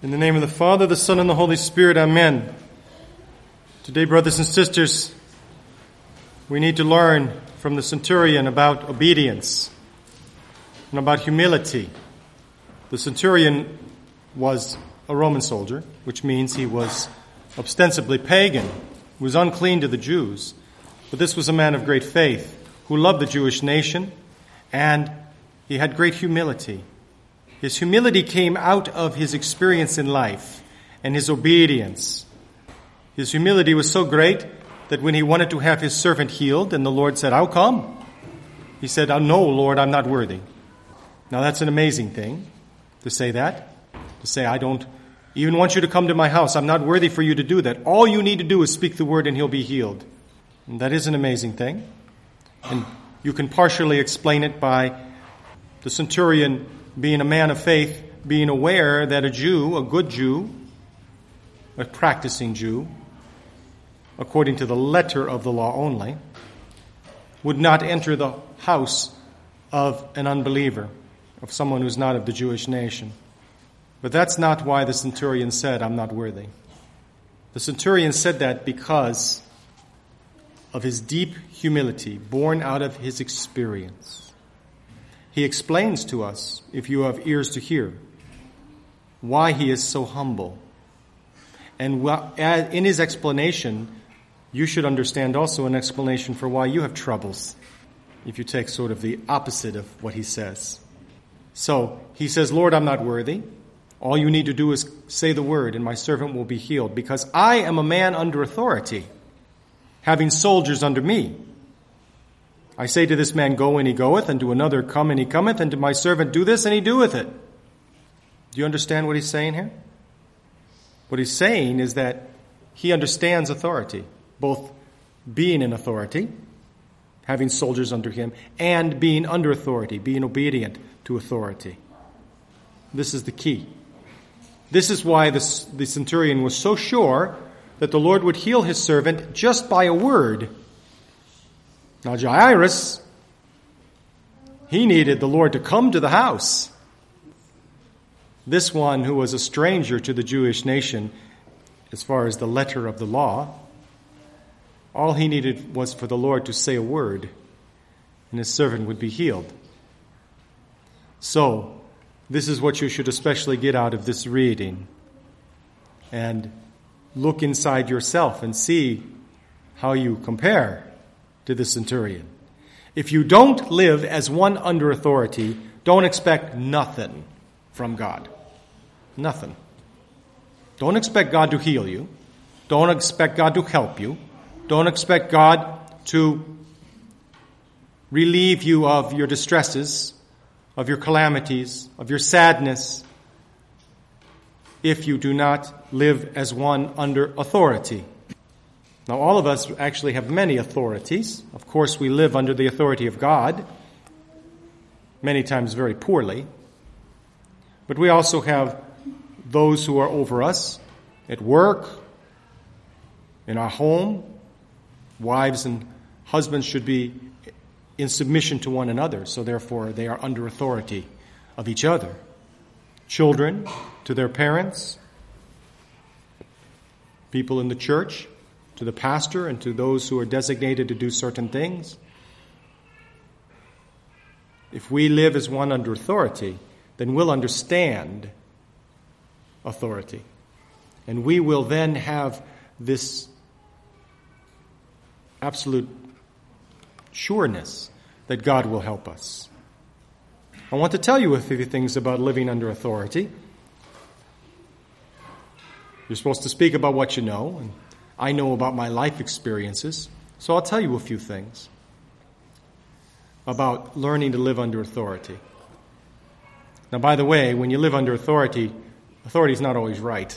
In the name of the Father, the Son, and the Holy Spirit, amen. Today, brothers and sisters, we need to learn from the centurion about obedience and about humility. The centurion was a Roman soldier, which means he was ostensibly pagan, he was unclean to the Jews. But this was a man of great faith who loved the Jewish nation, and he had great humility. His humility came out of his experience in life and his obedience. His humility was so great that when he wanted to have his servant healed and the Lord said, "How come?" He said, "Oh, no, Lord, I'm not worthy." Now that's an amazing thing to say that. To say, "I don't even want you to come to my house. I'm not worthy for you to do that. All you need to do is speak the word and he'll be healed." And that is an amazing thing. And you can partially explain it by the centurion being a man of faith, being aware that a Jew, a good Jew, a practicing Jew, according to the letter of the law only, would not enter the house of an unbeliever, of someone who's not of the Jewish nation. But that's not why the centurion said, "I'm not worthy." The centurion said that because of his deep humility, born out of his experience. He explains to us, if you have ears to hear, why he is so humble. And in his explanation, you should understand also an explanation for why you have troubles, if you take sort of the opposite of what he says. So, he says, "Lord, I'm not worthy. All you need to do is say the word, and my servant will be healed, because I am a man under authority, having soldiers under me. I say to this man, go, and he goeth, and to another, come, and he cometh, and to my servant, do this, and he doeth it." Do you understand what he's saying here? What he's saying is that he understands authority, both being in authority, having soldiers under him, and being under authority, being obedient to authority. This is the key. This is why the centurion was so sure that the Lord would heal his servant just by a word. Now Jairus, he needed the Lord to come to the house. This one who was a stranger to the Jewish nation, as far as the letter of the law, all he needed was for the Lord to say a word, and his servant would be healed. So, this is what you should especially get out of this reading. And look inside yourself and see how you compare to the centurion. If you don't live as one under authority, don't expect nothing from God. Nothing. Don't expect God to heal you. Don't expect God to help you. Don't expect God to relieve you of your distresses, of your calamities, of your sadness, if you do not live as one under authority. Now, all of us actually have many authorities. Of course, we live under the authority of God, many times very poorly. But we also have those who are over us at work, in our home. Wives and husbands should be in submission to one another, so therefore they are under authority of each other. Children to their parents, people in the church to the pastor and to those who are designated to do certain things. If we live as one under authority, then we'll understand authority. And we will then have this absolute sureness that God will help us. I want to tell you a few things about living under authority. You're supposed to speak about what you know, and I know about my life experiences, so I'll tell you a few things about learning to live under authority. Now, by the way, when you live under authority, authority is not always right.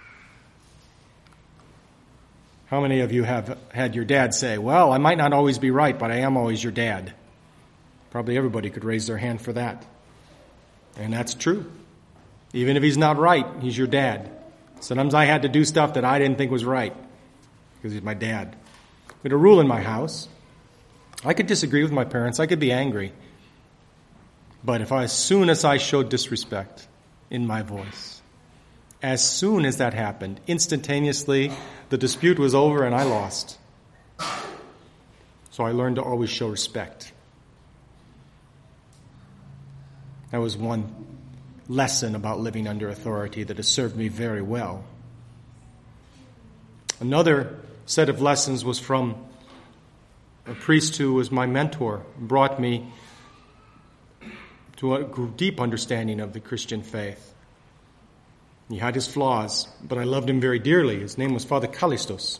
How many of you have had your dad say, "Well, I might not always be right, but I am always your dad"? Probably everybody could raise their hand for that. And that's true. Even if he's not right, he's your dad. Sometimes I had to do stuff that I didn't think was right because he's my dad. We had a rule in my house. I could disagree with my parents. I could be angry. But as soon as I showed disrespect in my voice, As soon as that happened, instantaneously, the dispute was over and I lost. So I learned to always show respect. That was one lesson about living under authority that has served me very well. Another set of lessons was from a priest who was my mentor, brought me to a deep understanding of the Christian faith. He had his flaws, but I loved him very dearly. His name was Father Callistos.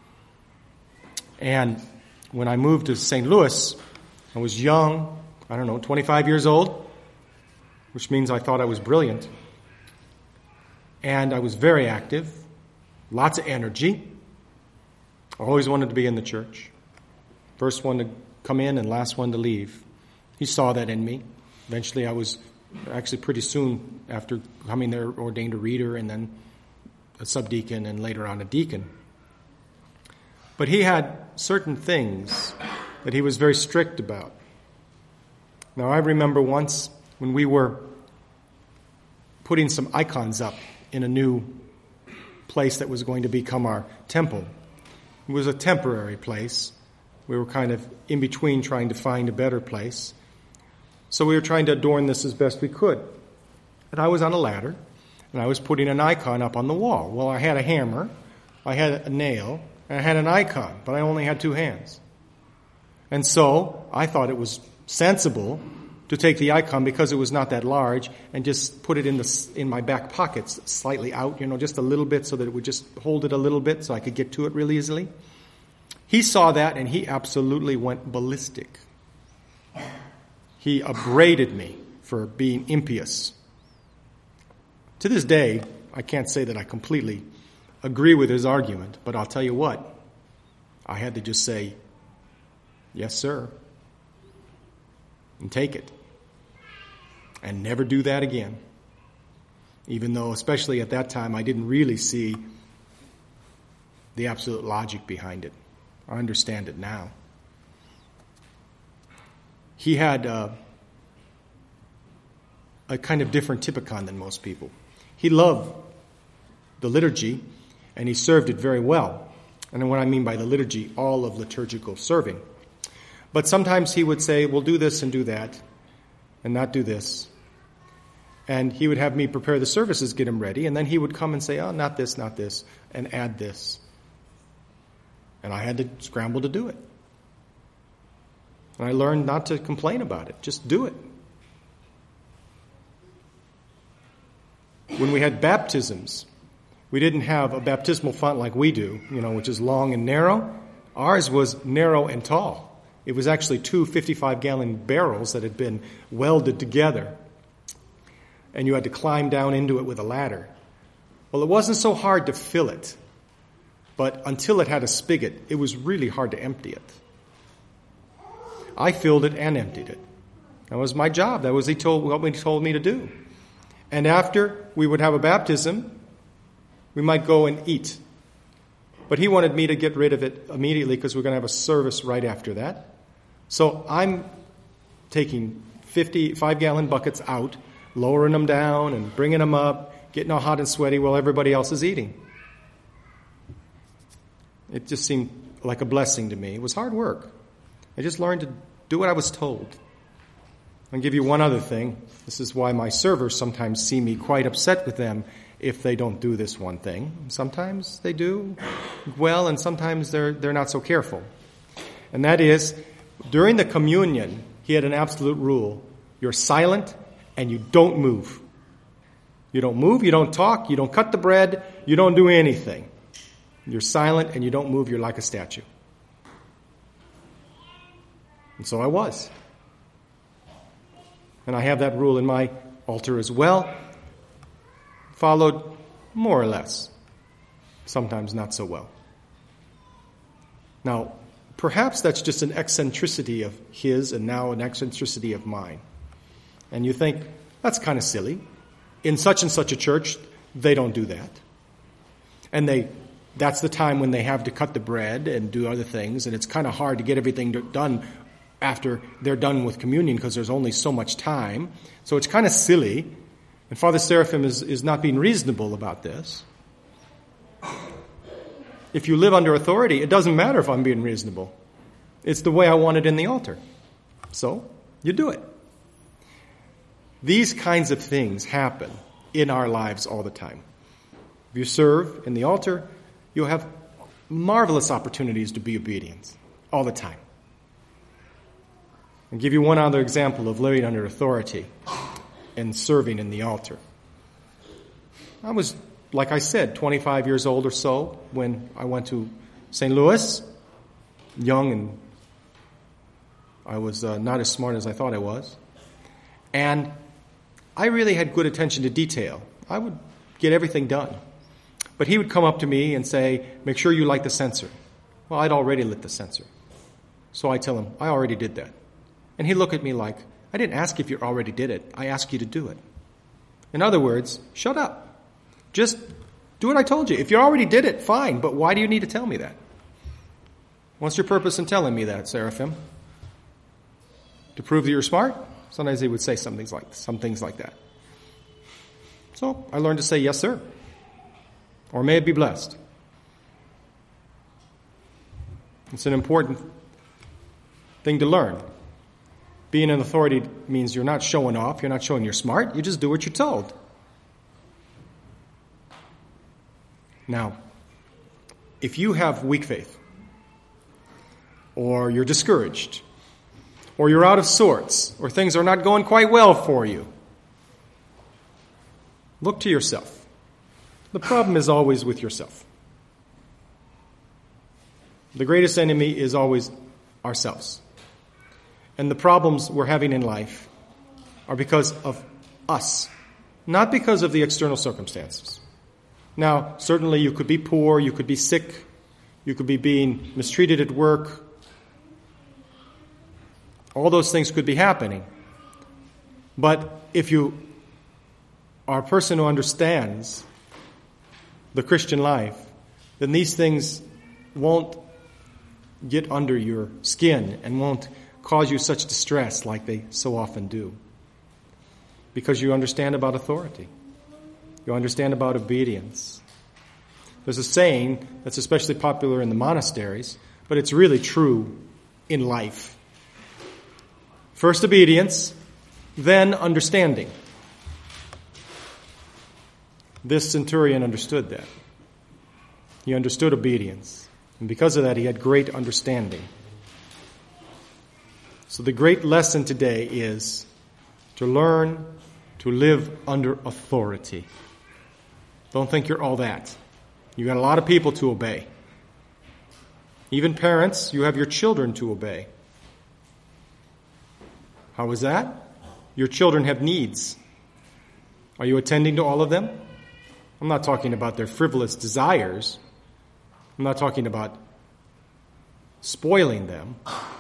And when I moved to St. Louis, I was young, 25 years old, which means I thought I was brilliant. And I was very active, lots of energy. I always wanted to be in the church. First one to come in and last one to leave. He saw that in me. Eventually I was actually pretty soon after coming there ordained a reader and then a subdeacon and later on a deacon. But he had certain things that he was very strict about. Now I remember once when we were putting some icons up in a new place that was going to become our temple. It was a temporary place. We were kind of in between trying to find a better place. So we were trying to adorn this as best we could. And I was on a ladder, and I was putting an icon up on the wall. Well, I had a hammer, I had a nail, and I had an icon, but I only had two hands. And so I thought it was sensible to take the icon because it was not that large and just put it in my back pockets, slightly out, just a little bit so that it would just hold it a little bit so I could get to it really easily. He saw that and he absolutely went ballistic. He upbraided me for being impious. To this day, I can't say that I completely agree with his argument, but I'll tell you what, I had to just say, yes, sir, and take it. And never do that again. Even though, especially at that time, I didn't really see the absolute logic behind it. I understand it now. He had a kind of different typicon than most people. He loved the liturgy, and he served it very well. And what I mean by the liturgy, all of liturgical serving. But sometimes he would say, well, do this and do that, and not do this. And he would have me prepare the services, get them ready, and then he would come and say, oh, not this, and add this. And I had to scramble to do it. And I learned not to complain about it, just do it. When we had baptisms, we didn't have a baptismal font like we do, which is long and narrow. Ours was narrow and tall. It was actually two 55-gallon barrels that had been welded together. And you had to climb down into it with a ladder. Well, it wasn't so hard to fill it. But until it had a spigot, it was really hard to empty it. I filled it and emptied it. That was my job. That was what he told me to do. And after we would have a baptism, we might go and eat. But he wanted me to get rid of it immediately because we're going to have a service right after that. So I'm taking 55-gallon buckets out, lowering them down and bringing them up, getting all hot and sweaty while everybody else is eating. It just seemed like a blessing to me. It was hard work. I just learned to do what I was told. I'll give you one other thing. This is why my servers sometimes see me quite upset with them if they don't do this one thing. Sometimes they do well, and sometimes they're not so careful. And that is, during the communion, he had an absolute rule. You're silent and you don't move. You don't move, you don't talk, you don't cut the bread, you don't do anything. You're silent and you don't move, you're like a statue. And so I was. And I have that rule in my altar as well. Followed more or less. Sometimes not so well. Now, perhaps that's just an eccentricity of his and now an eccentricity of mine. And you think, that's kind of silly. In such and such a church, they don't do that. And that's the time when they have to cut the bread and do other things, and it's kind of hard to get everything done after they're done with communion because there's only so much time. So it's kind of silly. And Father Seraphim is not being reasonable about this. If you live under authority, it doesn't matter if I'm being reasonable. It's the way I want it in the altar. So, you do it. These kinds of things happen in our lives all the time. If you serve in the altar, you'll have marvelous opportunities to be obedient all the time. I'll give you one other example of living under authority and serving in the altar. I was, like I said, 25 years old or so when I went to St. Louis, young, and I was not as smart as I thought I was. And I really had good attention to detail. I would get everything done. But he would come up to me and say, make sure you light the censer. Well, I'd already lit the censer. So I tell him, I already did that. And he'd look at me like, I didn't ask if you already did it. I asked you to do it. In other words, shut up. Just do what I told you. If you already did it, fine. But why do you need to tell me that? What's your purpose in telling me that, Seraphim? To prove that you're smart? Sometimes he would say some things like that. So I learned to say, yes, sir. Or may it be blessed. It's an important thing to learn. Being an authority means you're not showing off. You're not showing you're smart. You just do what you're told. Now, if you have weak faith, or you're discouraged, or you're out of sorts, or things are not going quite well for you, look to yourself. The problem is always with yourself. The greatest enemy is always ourselves. And the problems we're having in life are because of us, not because of the external circumstances. Now, certainly you could be poor, you could be sick, you could be being mistreated at work. All those things could be happening. But if you are a person who understands the Christian life, then these things won't get under your skin and won't cause you such distress like they so often do. Because you understand about authority. You understand about obedience. There's a saying that's especially popular in the monasteries, but it's really true in life. First obedience, then understanding. This centurion understood that. He understood obedience. And because of that, he had great understanding. So the great lesson today is to learn to live under authority. Don't think you're all that. You got a lot of people to obey. Even parents, you have your children to obey. How is that? Your children have needs. Are you attending to all of them? I'm not talking about their frivolous desires. I'm not talking about spoiling them.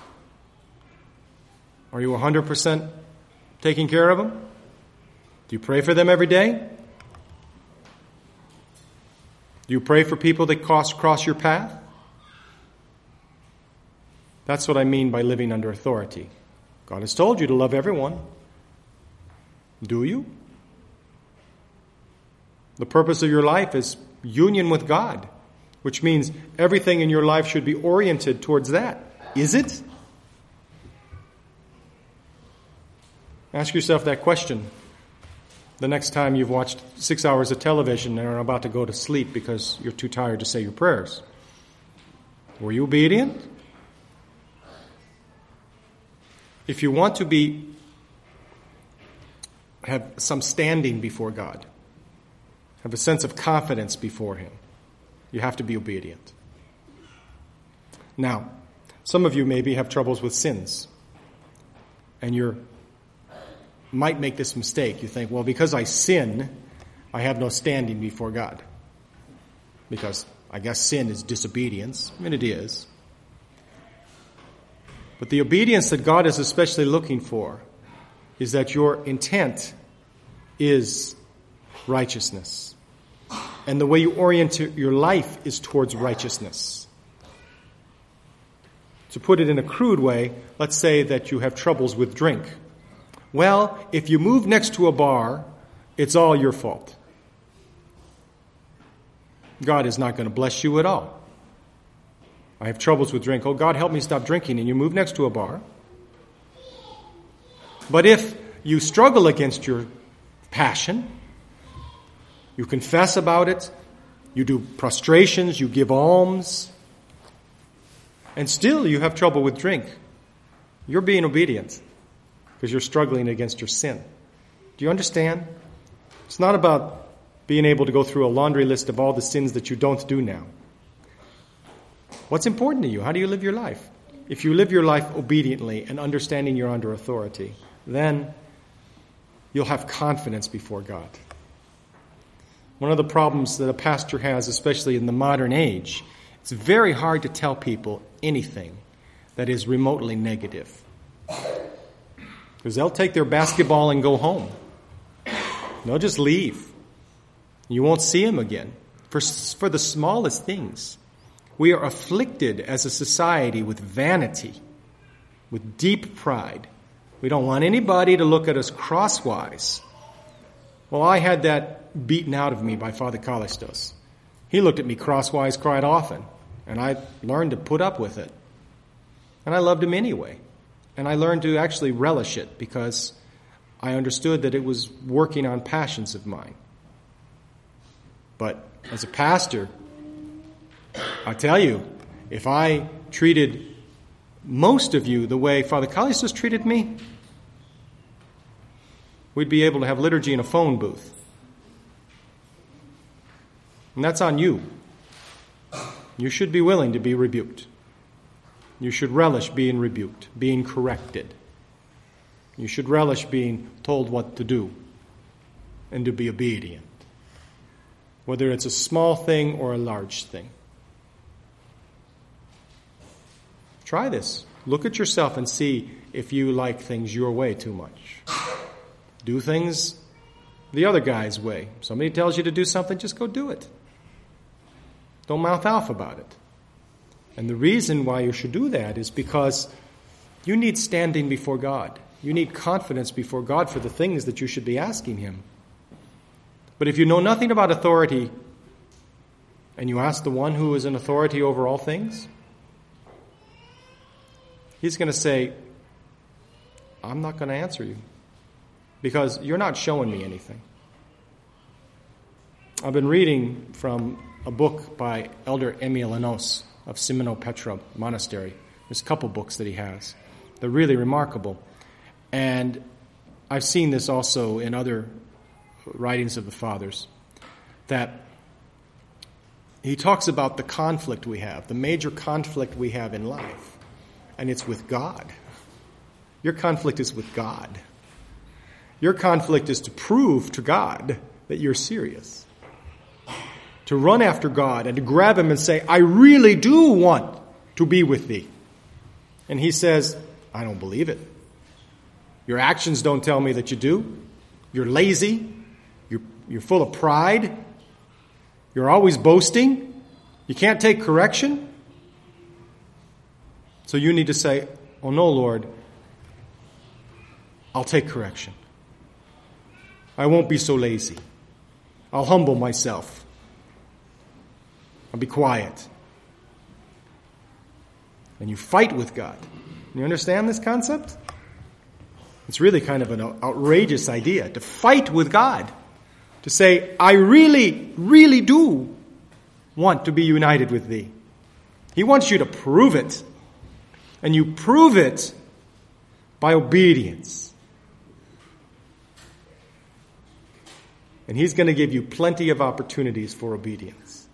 Are you 100% taking care of them? Do you pray for them every day? Do you pray for people that cross your path? That's what I mean by living under authority. God has told you to love everyone. Do you? The purpose of your life is union with God, which means everything in your life should be oriented towards that. Is it? Ask yourself that question the next time you've watched 6 hours of television and are about to go to sleep because you're too tired to say your prayers. Were you obedient? If you want to have some standing before God, have a sense of confidence before Him, you have to be obedient. Now, some of you maybe have troubles with sins, and you might make this mistake. You think, well, because I sin, I have no standing before God. Because I guess sin is disobedience. I mean, it is. But the obedience that God is especially looking for is that your intent is righteousness. And the way you orient your life is towards righteousness. To put it in a crude way, let's say that you have troubles with drink. Well, if you move next to a bar it's all your fault. God is not going to bless you at all. I have troubles with drink. Oh, God, help me stop drinking. And you move next to a bar. But if you struggle against your passion, you confess about it, you do prostrations, you give alms, and still you have trouble with drink, you're being obedient because you're struggling against your sin. Do you understand? It's not about being able to go through a laundry list of all the sins that you don't do now. What's important to you? How do you live your life? If you live your life obediently and understanding you're under authority, then you'll have confidence before God. One of the problems that a pastor has, especially in the modern age, it's very hard to tell people anything that is remotely negative. Because they'll take their basketball and go home. They'll just leave. You won't see them again. For the smallest things. We are afflicted as a society with vanity, with deep pride. We don't want anybody to look at us crosswise. Well, I had that beaten out of me by Father Callistos. He looked at me crosswise quite often, and I learned to put up with it. And I loved him anyway. And I learned to actually relish it because I understood that it was working on passions of mine. But as a pastor, I tell you, if I treated most of you the way Father Callistos treated me, we'd be able to have liturgy in a phone booth. And that's on you. You should be willing to be rebuked. You should relish being rebuked, being corrected. You should relish being told what to do and to be obedient, whether it's a small thing or a large thing. Try this. Look at yourself and see if you like things your way too much. Do things the other guy's way. Somebody tells you to do something, just go do it. Don't mouth off about it. And the reason why you should do that is because you need standing before God. You need confidence before God for the things that you should be asking Him. But if you know nothing about authority and you ask the one who is in authority over all things, He's going to say, I'm not going to answer you because you're not showing me anything. I've been reading from a book by Elder Emil Enos of Simino Petra Monastery. There's a couple books that he has. They're really remarkable. And I've seen this also in other writings of the fathers, that he talks about the conflict we have, the major conflict we have in life. And it's with God. Your conflict is with God. Your conflict is to prove to God that you're serious. To run after God and to grab Him and say, I really do want to be with Thee. And He says, I don't believe it. Your actions don't tell me that you do. You're lazy. You're full of pride. You're always boasting. You can't take correction. So you need to say, oh no, Lord, I'll take correction. I won't be so lazy. I'll humble myself. I'll be quiet. And you fight with God. You understand this concept? It's really kind of an outrageous idea, to fight with God. To say, I really, really do want to be united with Thee. He wants you to prove it. And you prove it by obedience. And He's going to give you plenty of opportunities for obedience.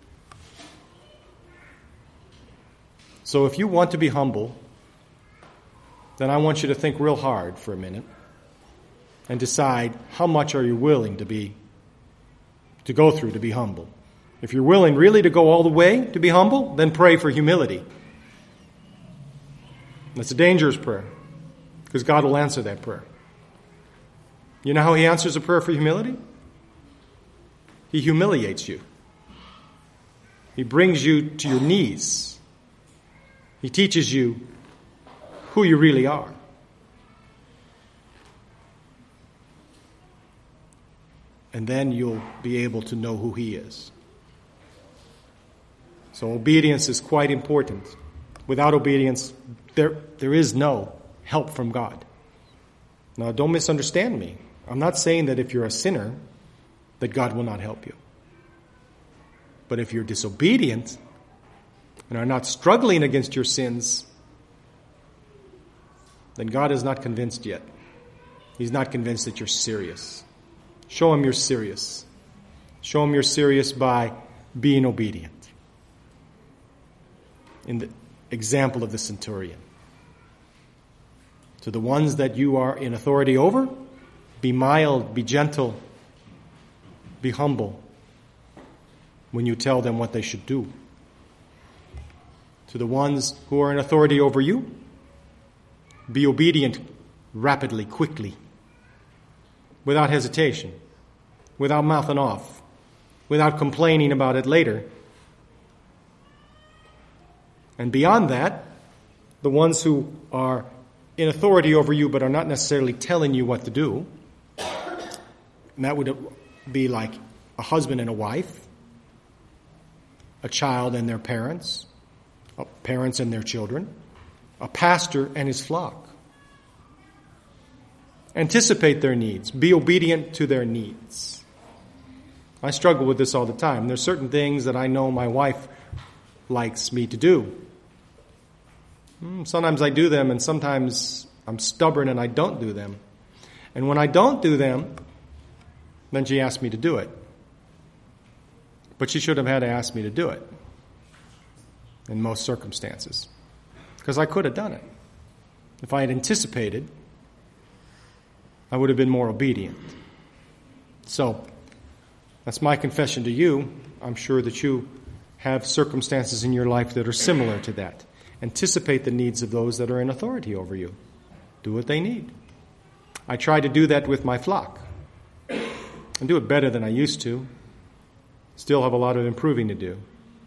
So if you want to be humble, then I want you to think real hard for a minute and decide how much are you willing to go through to be humble. If you're willing really to go all the way to be humble, then pray for humility. That's a dangerous prayer because God will answer that prayer. You know how He answers a prayer for humility? He humiliates you. He brings you to your knees. He teaches you who you really are. And then you'll be able to know who he is. So obedience is quite important. Without obedience, there is no help from God. Now, don't misunderstand me. I'm not saying that if you're a sinner, that God will not help you. But if you're disobedient and are not struggling against your sins, then God is not convinced yet. He's not convinced that you're serious. Show him you're serious. Show him you're serious by being obedient. In the example of the centurion. To the ones that you are in authority over, be mild, be gentle, be humble when you tell them what they should do. To the ones who are in authority over you, be obedient rapidly, quickly, without hesitation, without mouthing off, without complaining about it later. And beyond that, the ones who are in authority over you but are not necessarily telling you what to do, and that would be like a husband and a wife, a child and their parents, parents and their children, a pastor and his flock. Anticipate their needs. Be obedient to their needs. I struggle with this all the time. There's certain things that I know my wife likes me to do. Sometimes I do them, and sometimes I'm stubborn and I don't do them. And when I don't do them, then she asks me to do it. But she should have had to ask me to do it in most circumstances, because I could have done it. If I had anticipated, I would have been more obedient. So, that's my confession to you. I'm sure that you have circumstances in your life that are similar to that. Anticipate the needs of those that are in authority over you. Do what they need. I try to do that with my flock. I do it better than I used to. Still have a lot of improving to do.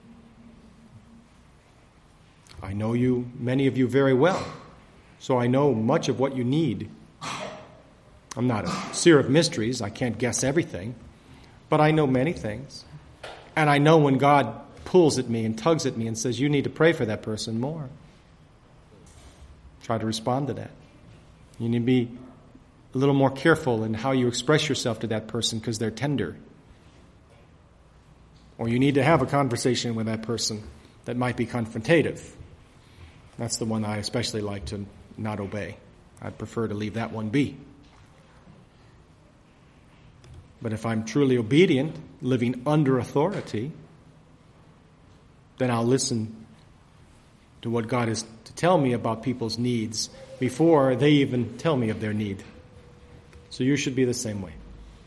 I know you, many of you, very well. So I know much of what you need. I'm not a seer of mysteries. I can't guess everything. But I know many things. And I know when God pulls at me and tugs at me and says, you need to pray for that person more. Try to respond to that. You need to be a little more careful in how you express yourself to that person because they're tender. Or you need to have a conversation with that person that might be confrontative. That's the one I especially like to not obey. I'd prefer to leave that one be. But if I'm truly obedient, living under authority, then I'll listen to what God has to tell me about people's needs before they even tell me of their need. So you should be the same way.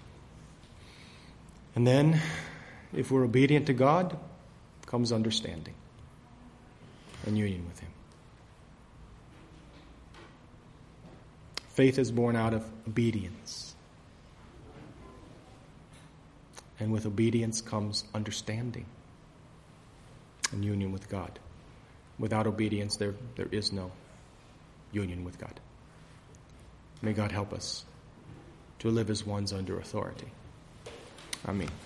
And then, if we're obedient to God, comes understanding and union with him. Faith is born out of obedience. And with obedience comes understanding and union with God. Without obedience, there is no union with God. May God help us to live as ones under authority. Amen.